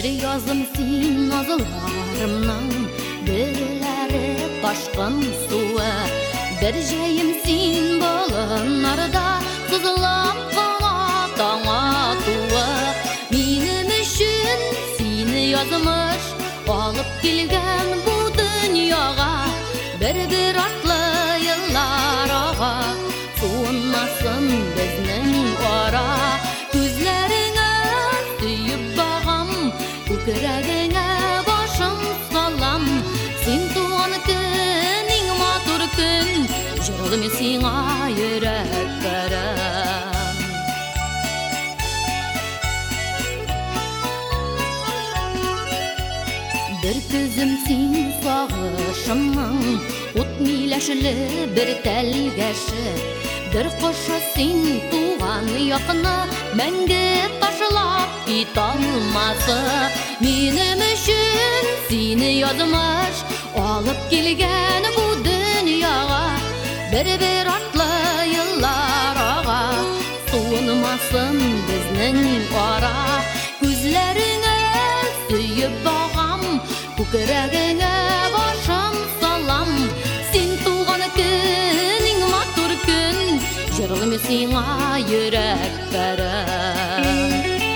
yazım sin nazılarımның Birləri taşqın suı Bir jeyim sin balınlarda Sızılap qana tağa tuı Benim üçün seni yazmış Alıp gelgen bu dünyaga Bir atlı yıllar ağa Soğunmasın bizning ara Gözlerine süyüp bağam Kökürəgine başım salam Sen tuğan küning matur kün Jırılım esina yürek verem Bir gözüm sen sağışımның Ут миләшілі bir тәлгәші Bir қошы сен туған яқыны Мәңгі ташылап кет алмасы Менім үшін сені язмыш Алып келген бұ дүнияға Bir атлы yıllar аға Суынмасын біздің ара Көзлеріңе сүйіп бағам Көкірәгіңе башым салам Сен туған күнің матур күн Жырылым сиңа йөрәк бәрәм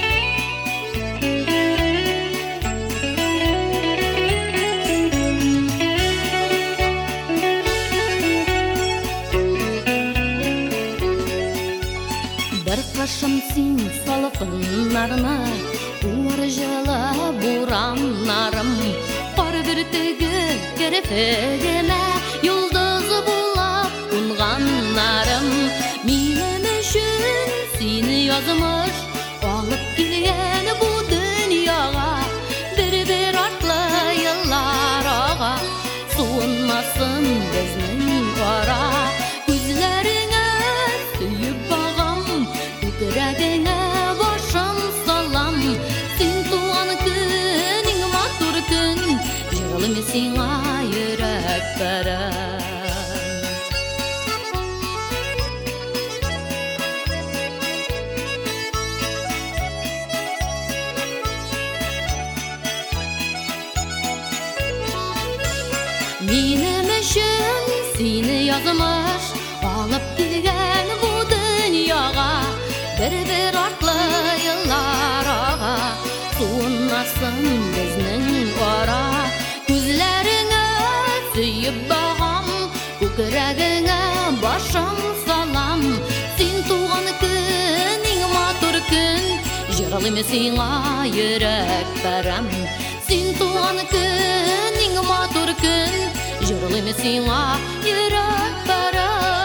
Bir қышым сен салқынларына Уыр жылы буранларым Қар бүртігі керпегіме Юлдыз булап қонғанларым Менім үшін сені язмыш Алып келген бұ дүнияға Bir атлы yıllar аға Суынмасын біздің ара Көзлеріңе сүйіп бағам Көкірәгіңе башым салам Сен туған күнің матур күн Жырылым сиңа йөрәк бәрәм Менім үшін сені язмыш Алып келген бұ дүнияға Bir atlы yıllar ağa Суынмасын біздің ара Көзлеріңе сүйіп бағам Көкірәгіңе башым салам Сен туған күнің матур күн Жырылым сиңа йөрәк бәрәм Сен туған күнің матур күн Жырылым сиңа йөрәк бәрәм